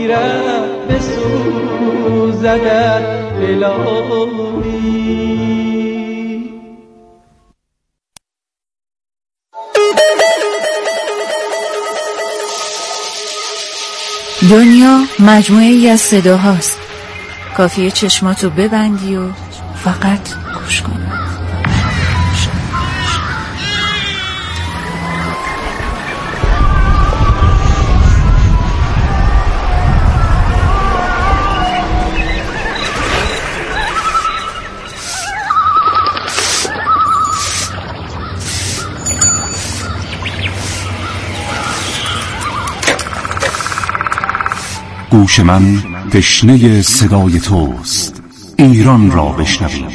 غیرت بسوزدت الهی. دنیا مجموعه‌ای از صداهاست. کافیه چشماتو ببندی و فقط گوش کن. گوش من تشنه صدای توست، ایران را بشنویم.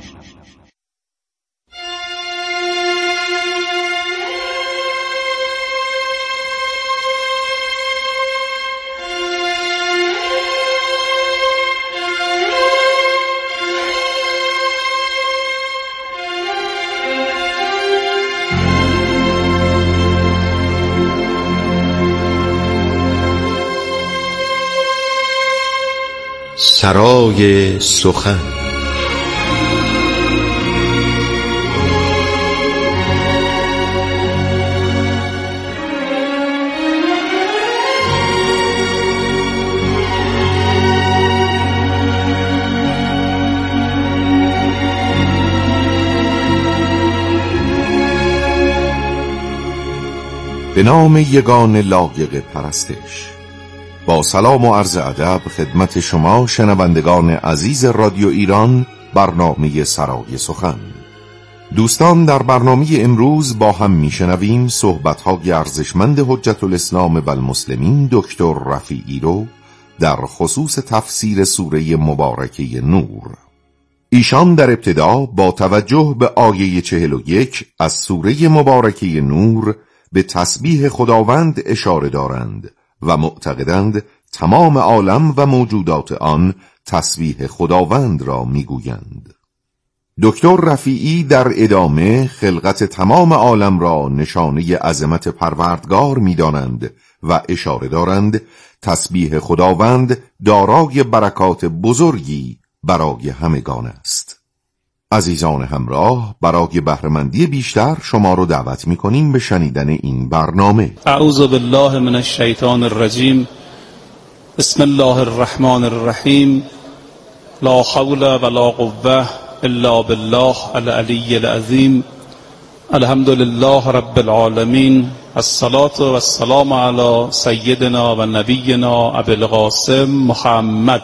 سرای سخن. به نام یگان لایق پرستش. با سلام و عرض ادب خدمت شما شنوندگان عزیز رادیو ایران، برنامه سرای سخن. دوستان، در برنامه امروز با هم میشنویم صحبت‌های ارزشمند حجت الاسلام و المسلمین دکتر رفیعی رو در خصوص تفسیر سوره مبارکه نور. ایشان در ابتدا با توجه به آیه 41 از سوره مبارکه نور به تسبیح خداوند اشاره دارند و معتقدند تمام عالم و موجودات آن تسبیح خداوند را میگویند. دکتر رفیعی در ادامه خلقت تمام عالم را نشانه عظمت پروردگار می‌دانند و اشاره دارند تسبیح خداوند دارای برکات بزرگی برای همگان است. عزیزان همراه، برای بهره‌مندی بیشتر شما رو دعوت می‌کنیم به شنیدن این برنامه. اعوذ بالله من الشیطان الرجیم. بسم الله الرحمن الرحیم. لا حول ولا قوة الا بالله العلی العظیم. الحمد لله رب العالمین. الصلاة والسلام علی سیدنا و نبینا ابی القاسم محمد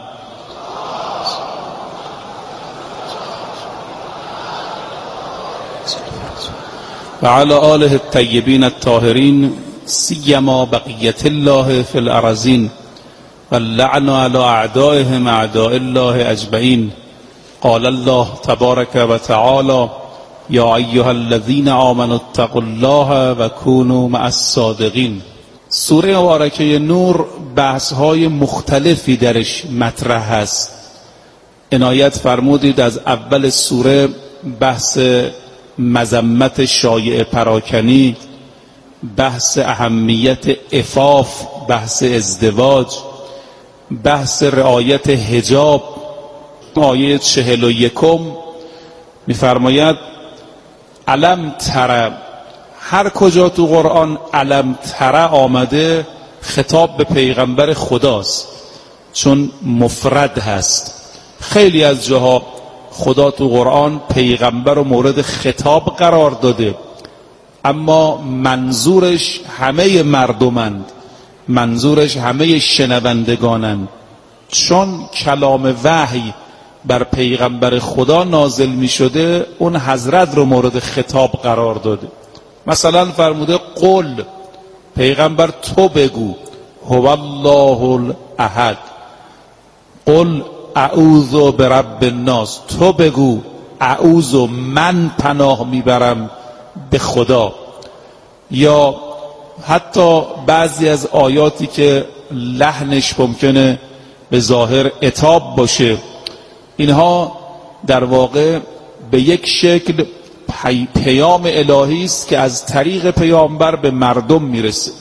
و علی آله الطیبین الطاهرین، سیما بقیت الله فی الارضین و اللعن علی اعدائهم اعداء الله اجمعین. قال الله تبارک و تعالی یا ایها الذین آمنوا اتقوا الله و کونوا مع الصادقین. سوره مبارکه نور بحث‌های مختلفی درش مطرح است. عنایت فرمودید از اول سوره بحث مذمت شایعه پراکنی، بحث اهمیت عفاف، بحث ازدواج، بحث رعایت حجاب. آیه 41 می‌فرماید علم تر. هر کجا تو قرآن علم تر آمده خطاب به پیغمبر خداست، چون مفرد هست. خیلی از جاها خدا تو قرآن پیغمبر رو مورد خطاب قرار داده، اما منظورش همه مردمند، منظورش همه شنوندگانند، چون کلام وحی بر پیغمبر خدا نازل می شده اون حضرت رو مورد خطاب قرار داده. مثلا فرموده قل، پیغمبر تو بگو، هو الله الاحد. قل اعوذ برب الناس، تو بگو اعوذ، من پناه میبرم به خدا. یا حتی بعضی از آیاتی که لحنش ممکنه به ظاهر عتاب باشه، اینها در واقع به یک شکل پیام الهی است که از طریق پیامبر به مردم میرسه.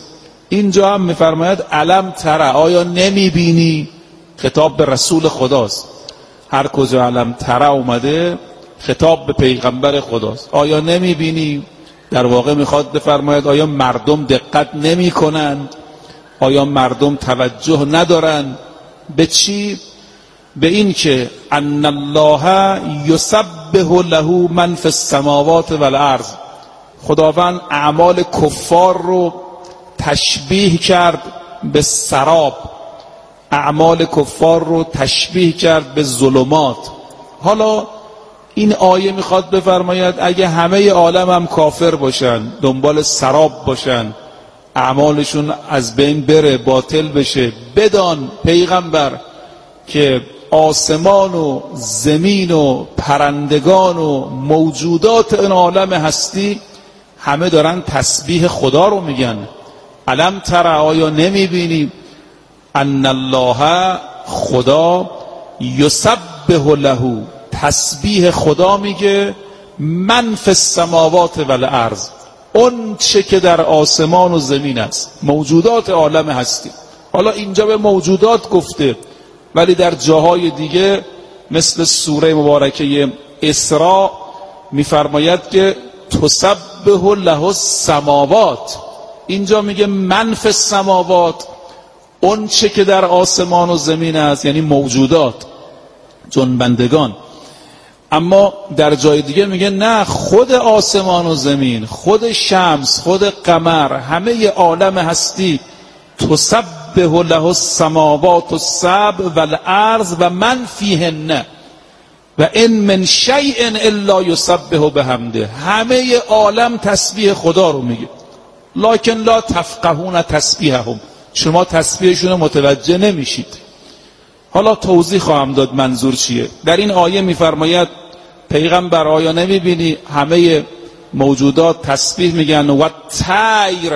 اینجا هم میفرماید الم تر، آیا نمیبینی؟ خطاب به رسول خداست. هر کجا الم تر اومده خطاب به پیغمبر خداست. آیا نمیبینی؟ در واقع میخواد بفرماید آیا مردم دقت نمی کنند؟ آیا مردم توجه ندارند؟ به چی؟ به این که ان الله یسبح له من فی السماوات والارض. خداوند اعمال کفار رو تشبیه کرد به سراب، اعمال کفار رو تشبیه کرد به ظلمات. حالا این آیه میخواد بفرماید اگه همه عالم هم کافر باشن، دنبال سراب باشن، اعمالشون از بین بره، باطل بشه، بدان پیغمبر که آسمان و زمین و پرندگان و موجودات این عالم هستی همه دارن تسبیح خدا رو میگن. الم تر، آیا نمیبینی؟ ان الله، خدا، یسبح له، تسبیح خدا میگه، من فی السماوات والارض، اون چه که در آسمان و زمین است، موجودات عالم هستی. حالا اینجا به موجودات گفته، ولی در جاهای دیگه مثل سوره مبارکه اسراء میفرماید که تسبح له السماوات. اینجا میگه من فی السماوات، اون چه که در آسمان و زمین است، یعنی موجودات، جنبندگان. اما در جای دیگه میگه نه، خود آسمان و زمین، خود شمس، خود قمر، همه عالم هستی، تسبح له السماوات السبع والارض و من فیهن و ان من شیء الا یسبح بحمده. همه عالم تسبیح خدا رو میگه، لکن لا تفقهون تسبیحهم، شما تسبیحشون رو متوجه نمیشید. حالا توضیح خواهم داد منظور چیه. در این آیه میفرماید پیغمبر آیا نمیبینی همه موجودات تسبیح میگن و طیر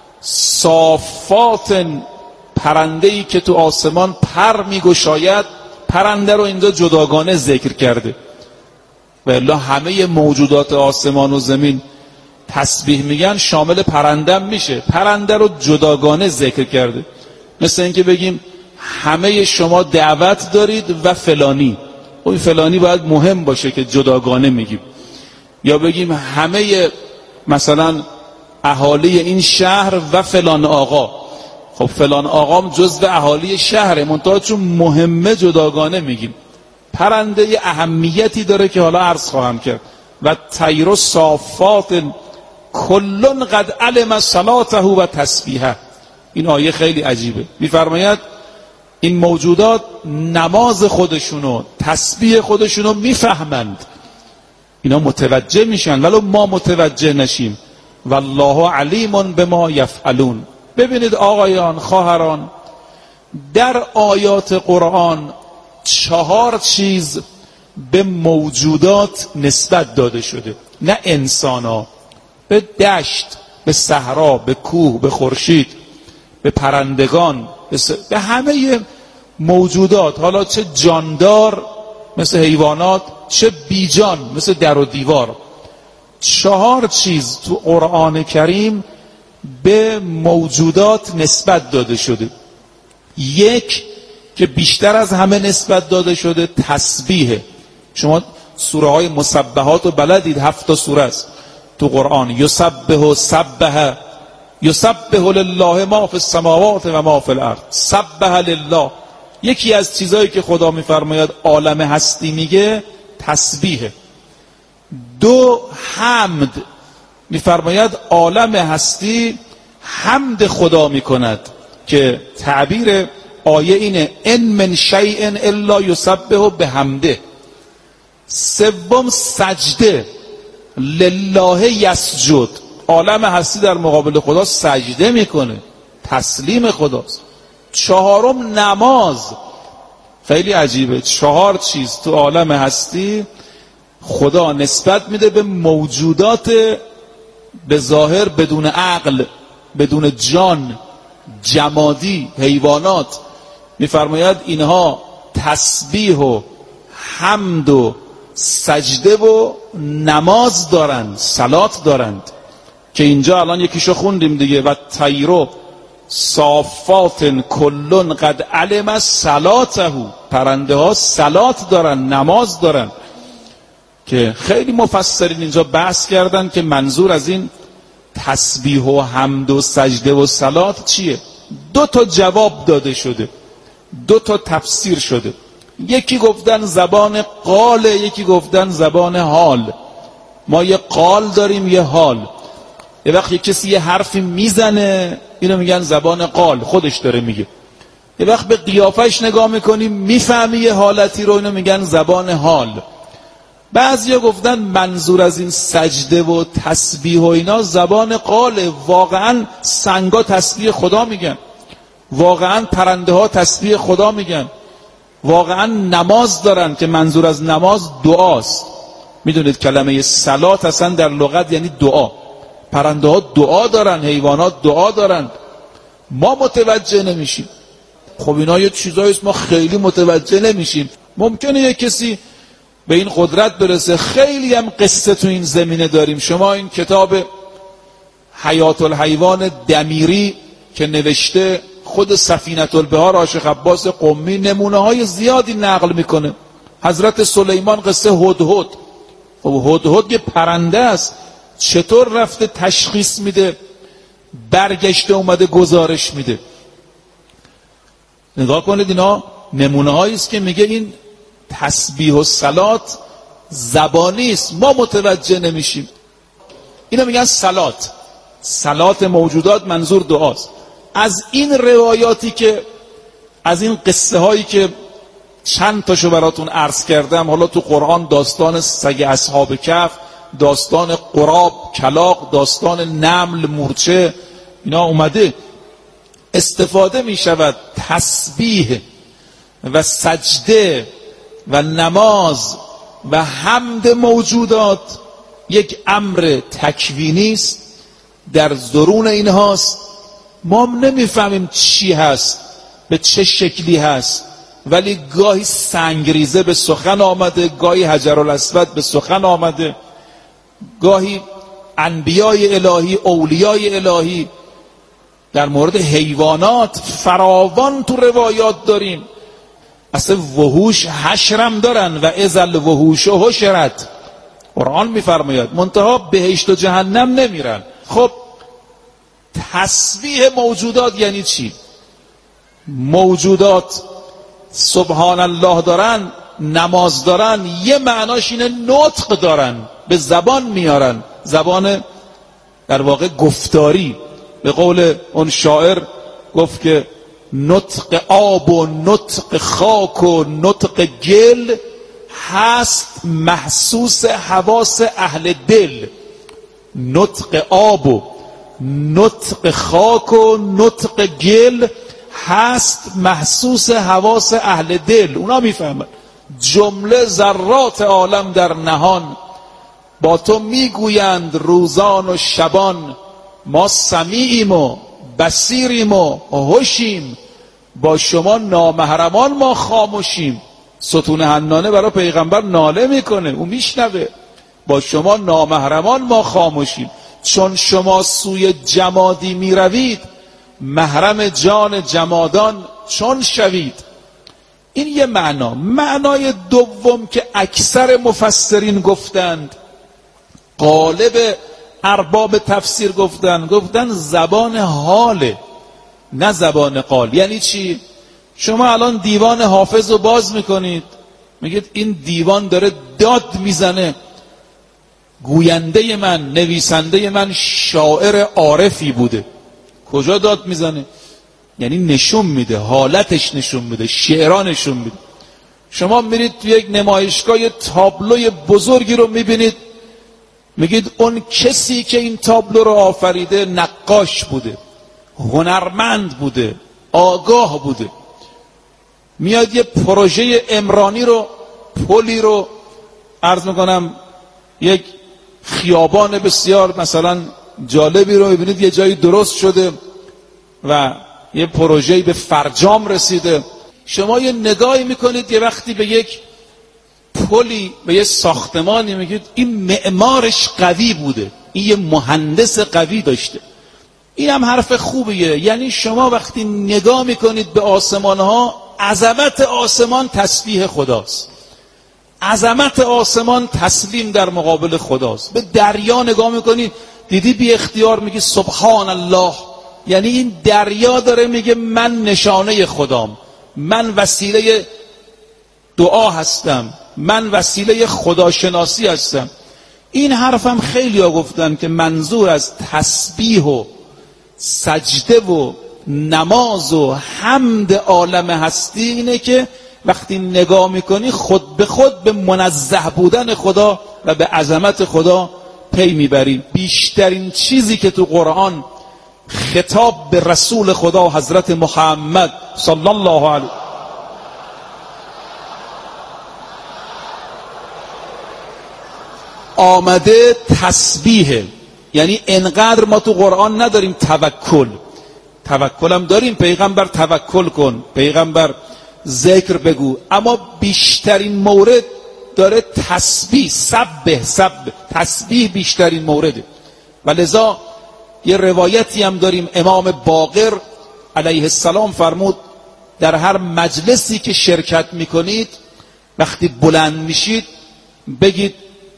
صافات، پرنده‌ای که تو آسمان پر میگشاید. پرنده رو اینجا جداگانه ذکر کرده و الا همه موجودات آسمان و زمین تسبیح میگن، شامل پرنده میشه. پرنده رو جداگانه ذکر کرده، مثل اینکه بگیم همه شما دعوت دارید و فلانی، این فلانی باید مهم باشه که جداگانه میگیم. یا بگیم همه مثلا اهالی این شهر و فلان آقا، خب فلان آقام جزو اهالی شهره، منتها چون مهمه جداگانه میگیم. پرنده اهمیتی داره که حالا عرض خواهم کرد. و طیر صافات کلن قد علم صلاته و تسبیحه. این آیه خیلی عجیبه. میفرماید این موجودات نماز خودشونو، تسبیح خودشونو میفهمند، اینا متوجه میشن ولو ما متوجه نشیم. والله علیم بما یفعلون. ببینید آقایان، خواهران، در آیات قرآن 4 چیز به موجودات نسبت داده شده، نه انسانا. به دشت، به صحرا، به کوه، به خورشید، به پرندگان، به همه موجودات، حالا چه جاندار مثل حیوانات، چه بیجان مثل در و دیوار. 4 چیز تو قرآن کریم به موجودات نسبت داده شده. یک که بیشتر از همه نسبت داده شده تسبیحه. شما سوره های مسبحات رو بلدید، 7 سوره است تو قرآن. یسبح سبح، یسبح لله ما فی السماوات و ما فی الارض، سبح لله. یکی از چیزایی که خدا میفرماید عالم هستی میگه تسبیحه. 2 حمد، میفرماید عالم هستی حمد خدا میکند که تعبیر آیه اینه ان من شیء الا یسبح بحمده. 3 سجده، لله یسجد، عالم هستی در مقابل خدا سجده میکنه، تسلیم خداست. 4 نماز. خیلی عجیبه، 4 چیز تو عالم هستی خدا نسبت میده به موجودات به ظاهر بدون عقل، بدون جان، جمادی، حیوانات. میفرماید اینها تسبیح و حمد و سجده و نماز دارند، صلات دارند، که اینجا الان یکیشو خوندیم دیگه. و طیرو صافات کلون قد علم صلاته. پرنده ها صلات دارن، نماز دارن، که خیلی مفسرین اینجا بحث کردن که منظور از این تسبیح و حمد و سجده و صلات چیه. 2 تا جواب داده شده، 2 تا تفسیر شده. یکی گفتن زبان قال، یکی گفتن زبان حال. ما یه قال داریم، یه حال. یه وقت یه کسی یه حرفی میزنه، اینو میگن زبان قال، خودش داره میگه. یه وقت به قیافش نگاه میکنیم میفهمی یه حالتی رو، اینو میگن زبان حال. بعضیا گفتن منظور از این سجده و تسبیح و اینا زبان قاله. واقعا سنگا تسبیح خدا میگن، واقعا پرنده ها تسبیح خدا میگن، واقعا نماز دارن که منظور از نماز دعاست. میدونید کلمه صلات اصلا در لغت یعنی دعا. پرنده ها دعا دارن، حیوانات دعا دارن، ما متوجه نمیشیم. خب اینا یه چیزاییست ما خیلی متوجه نمیشیم. ممکنه یه کسی به این قدرت برسه. خیلی هم قصه تو این زمینه داریم. شما این کتاب حیات الحیوان دمیری که نوشته، خود سفینة البحار عاشق عباس قمی نمونه های زیادی نقل میکنه. حضرت سلیمان قصه هدهد. خب هدهد یه پرنده است، چطور رفته تشخیص میده، برگشته اومده گزارش میده. نگاه کنید اینا نمونه هایی است که میگه این تسبیح و صلات زبانی است، ما متوجه نمیشیم. اینا میگن صلات. صلات موجودات منظور دعاست. از این روایاتی که، از این قصه هایی که چند تاشو براتون عرض کردم، حالا تو قرآن داستان سگ اصحاب کهف، داستان قراب، کلاغ، داستان نمل، مورچه، اینا اومده، استفاده می شود تسبیح و سجده و نماز و حمد موجودات یک امر تکوینی است، در درون اینهاست. ما نمیفهمیم چی هست، به چه شکلی هست، ولی گاهی سنگریزه به سخن آمده، گاهی حجرالاسود به سخن آمده، گاهی انبیای الهی، اولیای الهی. در مورد حیوانات فراوان تو روایات داریم. اصلا وحوش حشرم دارن و اذل وحوش حشرت، قرآن میفرماید، منتها بهشت و جهنم نمیرن. خب تسبیح موجودات یعنی چی؟ موجودات سبحان الله دارن، نماز دارن، یه معناش اینه نطق دارن، به زبان میارن، زبان در واقع گفتاری. به قول اون شاعر گفت که نطق آب و نطق خاک و نطق گل هست محسوس حواس اهل دل. نطق آب و نطق خاک و نطق گل هست محسوس حواس اهل دل. اونا میفهمن. جمله ذرات عالم در نهان با تو میگویند روزان و شبان، ما سمیعیم و بصیریم و هوشیم، با شما نامحرمان ما خاموشیم. ستون حنانه برای پیغمبر ناله میکنه، او میشنوه. با شما نامحرمان ما خاموشیم، چون شما سوی جمادی میروید، محرم جان جمادان چون شوید. این یه معنا. معنای دوم که اکثر مفسرین گفتند، غالب ارباب تفسیر گفتن زبان حاله، نه زبان قال. یعنی چی؟ شما الان دیوان حافظ رو باز میکنید، میگید این دیوان داره داد میزنه، گوینده من، نویسنده من شاعر عارفی بوده. کجا داد میزنه؟ یعنی نشون میده، حالتش نشون میده، شعرها نشون میده. شما میرید تو یک نمایشگاه تابلوی بزرگی رو میبینید، میگید اون کسی که این تابلو رو آفریده نقاش بوده، هنرمند بوده، آگاه بوده. میاد یه پروژه عمرانی رو، پلی رو، عرض میکنم یک خیابان بسیار مثلا جالبی رو میبینید یه جایی درست شده و یه پروژه‌ای به فرجام رسیده. شما یه نگاهی میکنید یه وقتی به یک پلی، به یه ساختمانی، میگید این معمارش قوی بوده، این یه مهندس قوی داشته. این هم حرف خوبیه. یعنی شما وقتی نگاه میکنید به آسمان ها، عظمت آسمان تسبیح خداست، عظمت آسمان تسلیم در مقابل خداست. به دریا نگاه میکنید، دیدی بی اختیار میگی سبحان الله، یعنی این دریا داره میگه من نشانه خدام، من وسیله دعا هستم، من وسیله خداشناسی هستم. این حرفم خیلی ها گفتن که منظور از تسبیح و سجده و نماز و حمد عالم هستی اینه که وقتی نگاه میکنی خود به خود به منزه بودن خدا و به عظمت خدا پی میبری. بیشترین چیزی که تو قرآن خطاب به رسول خدا حضرت محمد صلی الله علیه آمده تسبیحه. یعنی انقدر ما تو قرآن نداریم توکل هم داریم، پیغمبر توکل کن، پیغمبر ذکر بگو، اما بیشترین مورد داره تسبیح، تسبیح بیشترین مورده. و لذا یه روایتی هم داریم، امام باقر علیه السلام فرمود در هر مجلسی که شرکت میکنید وقتی بلند میشید بگید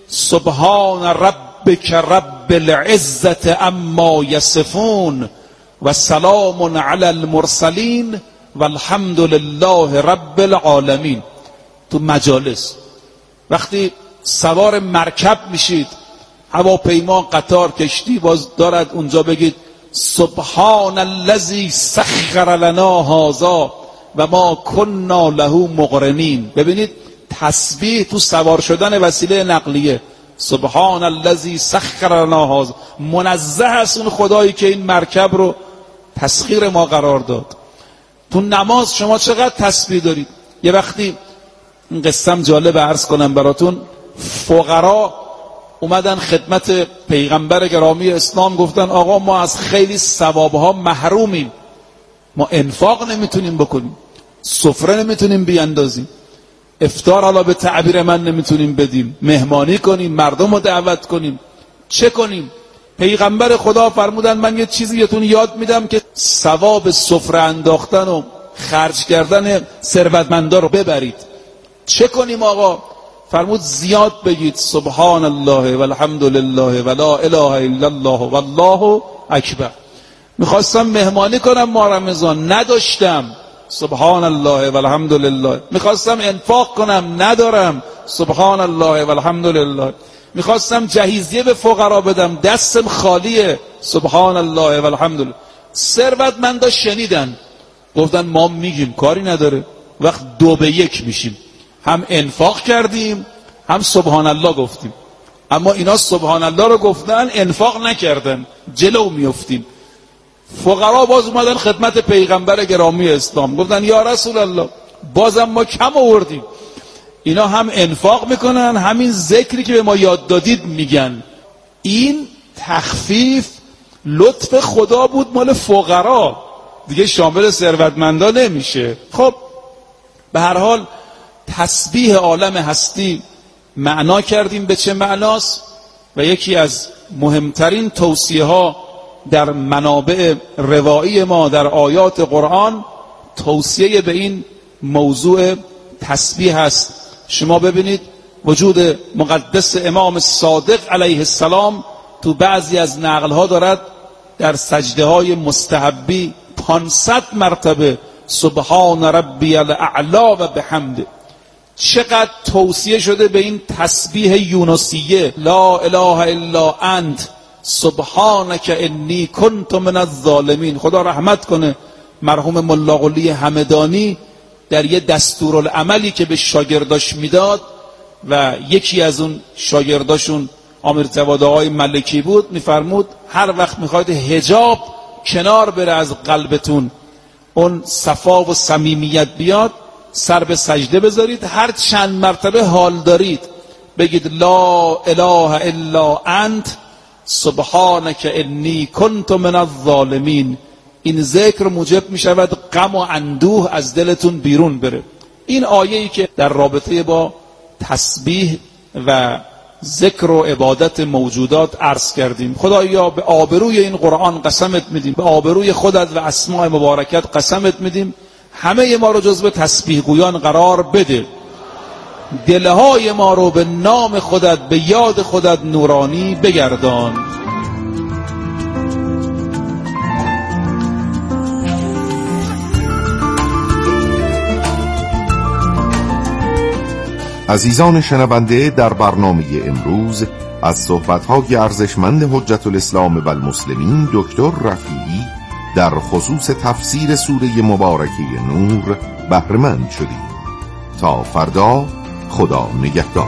سبحان ربک رب العزت اما یصفون و سلام علی المرسلین و الحمد لله رب العالمین. تو مجالس وقتی سوار مرکب میشید، هواپیما، قطار، کشتی، باز دارد اونجا بگید سبحان الذی سخر لنا هذا و ما کنا له مقرنین. ببینید تسبیح تو سوار شدن وسیله نقلیه. سبحان الذی سخر لنا هذا، منزه است اون خدایی که این مرکب رو تسخیر ما قرار داد. تو نماز شما چقدر تسبیح دارید. یه وقتی این قصم جالب عرض کنم براتون، فقرا اومدن خدمت پیغمبر گرامی اسلام، گفتن آقا ما از خیلی ثوابها محرومیم، ما انفاق نمیتونیم بکنیم، سفره نمیتونیم بیاندازیم، افطار حالا به تعبیر من نمیتونیم بدیم، مهمانی کنیم، مردم رو دعوت کنیم، چه کنیم؟ پیغمبر خدا فرمودن من یه چیزی بهتون یاد میدم که ثواب سفره انداختن و خرج کردن ثروتمندا رو ببرید. چه کنیم آقا؟ فرمود زیاد بگید سبحان الله و الحمد لله و لا اله الا الله و الله اکبر. میخواستم مهمانی کنم ما رمضان، نداشتم، سبحان الله و الحمد لله. میخواستم انفاق کنم، ندارم، سبحان الله و الحمد لله. میخواستم جهیزیه به فقرا بدم، دستم خالیه، سبحان الله و الحمد لله. ثروتمندا شنیدن، گفتن ما میگیم کاری نداره. وقت 2-1 میشیم، هم انفاق کردیم هم سبحان الله گفتیم. اما اینا سبحان الله رو گفتن، انفاق نکردن، جلو میافتیم. فقرا باز اومدن خدمت پیغمبر گرامی اسلام، گفتن یا رسول الله بازم ما کم آوردیم. اینا هم انفاق میکنن، همین ذکری که به ما یاد دادید میگن. این تخفیف لطف خدا بود مال فقرا، دیگه شامل ثروتمندا نمیشه. خب به هر حال تسبیح عالم هستی معنا کردیم به چه معناست، و یکی از مهمترین توصیه ها در منابع روایی ما در آیات قرآن توصیه به این موضوع تسبیح است. شما ببینید وجود مقدس امام صادق علیه السلام تو بعضی از نقلها دارد در سجده های مستحبی 500 مرتبه سبحان ربی الاعلا و بحمده. چقدر توصیه شده به این تسبیح یونسیه، لا اله الا انت سبحانک انی کنت من الظالمین. خدا رحمت کنه مرحوم ملا قلی همدانی، در یه دستورالعملی که به شاگرداش میداد و یکی از اون شاگرداشون امیرزاده های ملکی بود، میفرمود هر وقت میخواید حجاب کنار بره از قلبتون، اون صفا و صمیمیت بیاد، سر به سجده بذارید، هر چند مرتبه حال دارید بگید لا اله الا انت سبحانک انی کنت من الظالمین. این ذکر موجب می شود غم و اندوه از دلتون بیرون بره. این آیه‌ای که در رابطه با تسبیح و ذکر و عبادت موجودات عرض کردیم. خدایا به آبروی این قرآن قسمت میدیم، به آبروی خودت و اسماء مبارکت قسمت میدیم همه ما رو جزو تسبیح گویان قرار بده، دلهای ما رو به نام خودت، به یاد خودت نورانی بگردان. عزیزان شنونده، در برنامه امروز از صحبت‌های ارزشمند حجت الاسلام و المسلمین دکتر رفیعی در خصوص تفسیر سوره مبارکه نور بهره‌مند شدیم. تا فردا، خدا نگهدار.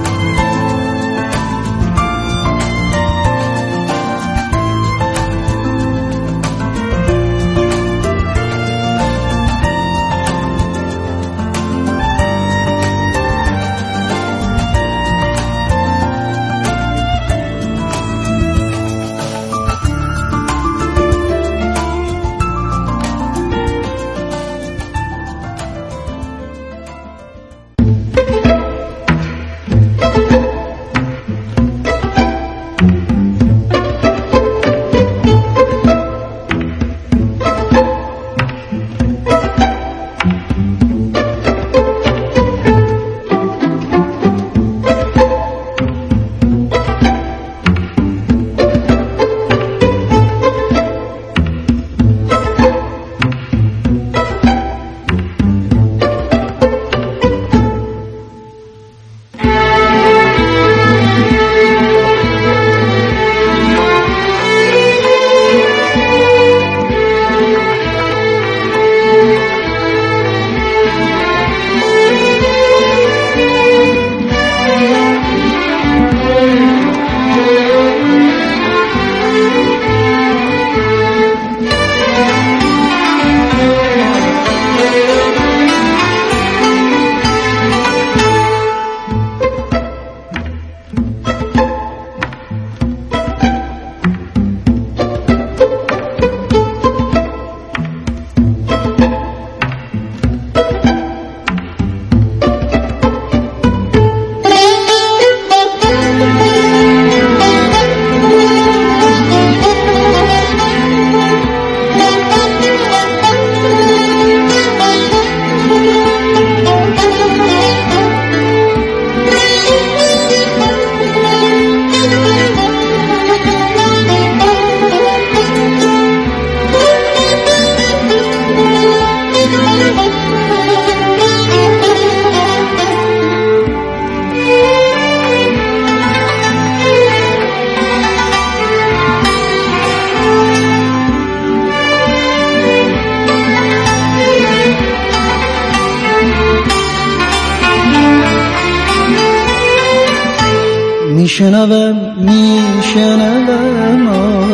میشنوم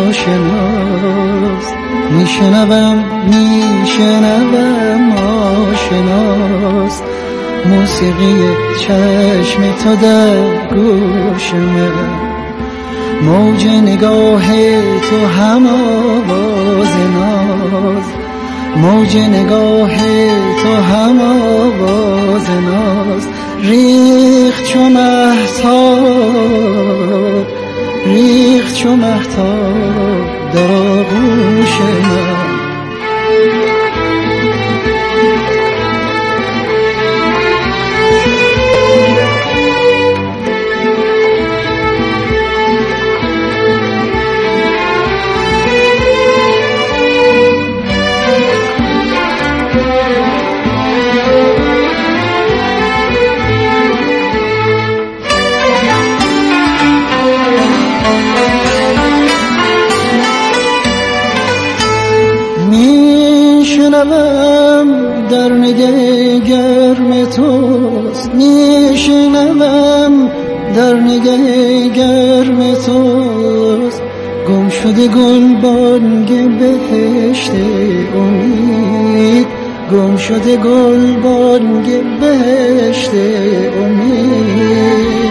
آشناست، میشنوم آشناست، موسیقی چشم تو در گوشمه، موج نگاه تو هم آواز ناز، موج نگاه تو هم آواز ناز، ریخت چو مهتاب، ریخت چو مهتاب در آغوش من. میشنوم در نگه گرم توست، میشنوم در نگه گرم توست، گم شده گل بانگ بهشت امید، گم شده گل بانگ بهشت امید.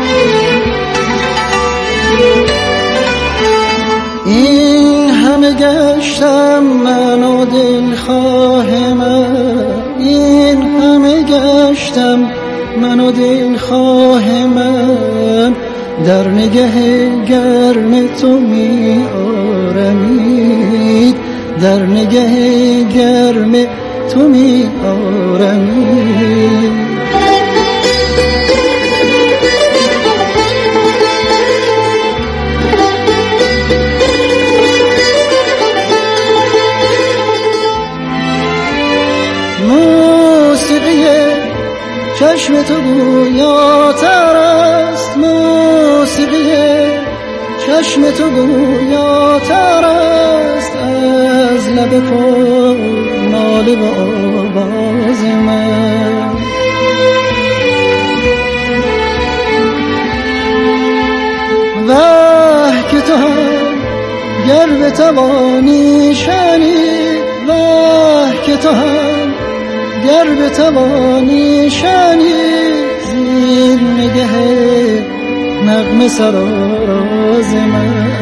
این همه گشتم من و دلخواه من، این همه گشتم من و دلخواه من، در نگه گرم تو می آرمید، در نگه گرم تو می آرمید. موسیقی چشم تو گویاتر است، موسیقی چشم تو گویاتر است از لب پر ناله و آواز من. وه که تو هم گر بتوانی شنید، وه که تو هم گر بتوانی شنید، زیر نگه نغمه سراراز من.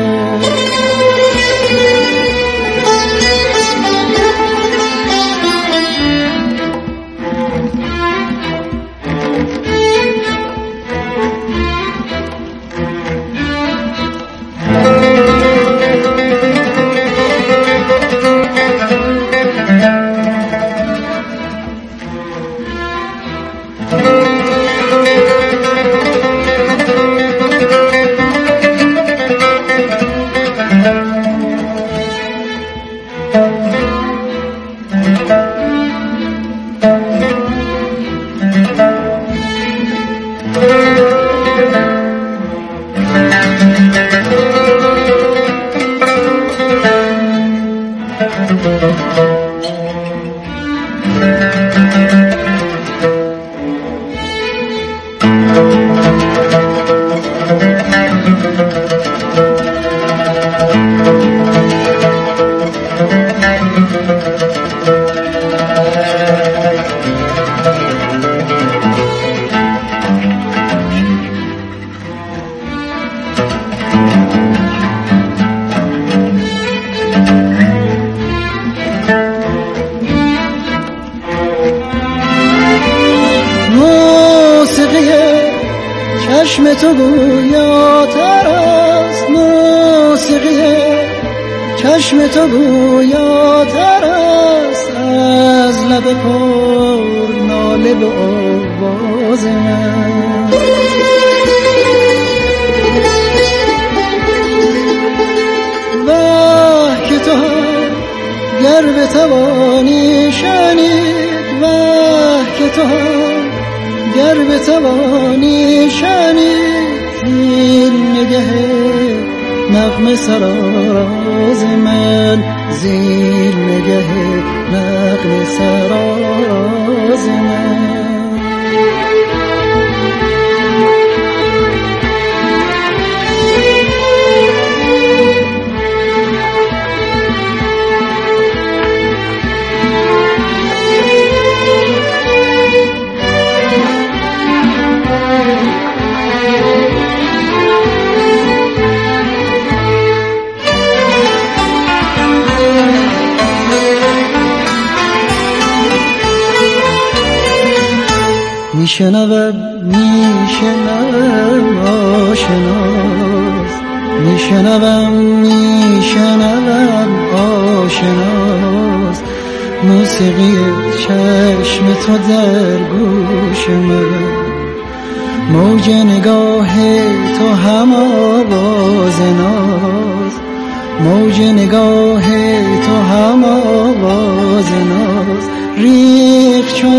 چشم تو گویاتر است، موسیقی چشم تو گویاتر است از لب پر ناله و آواز من. وه که تو هم گر بتوانی شنید، وه که تو هم گر بتوانی شنید، زیر نگه نغمه سراراز من، زیر نگه نغمه سراراز من. میشنوم میشنوم آشناس، میشنوم میشنوم آشناس، موسیقی چشم تو در گوش من، موج نگاه تو هم آواز ناز، موج نگاه تو هم آواز ناز، ریخ چو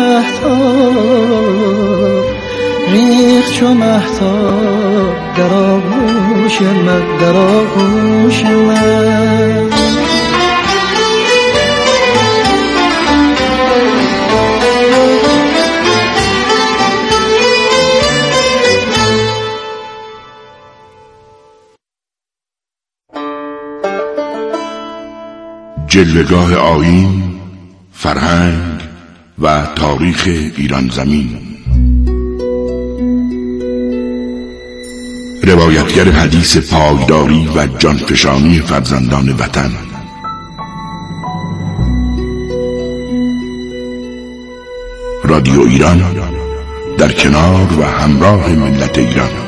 مهتاب، ریخ چو مهتاب در آغوش من، در آغوش من. جلوه‌گاه آیین، فرهنگ و تاریخ ایران زمین. روایتگر حدیث پایداری و جانفشانی فرزندان وطن رادیو ایران در کنار و همراه ملت ایران.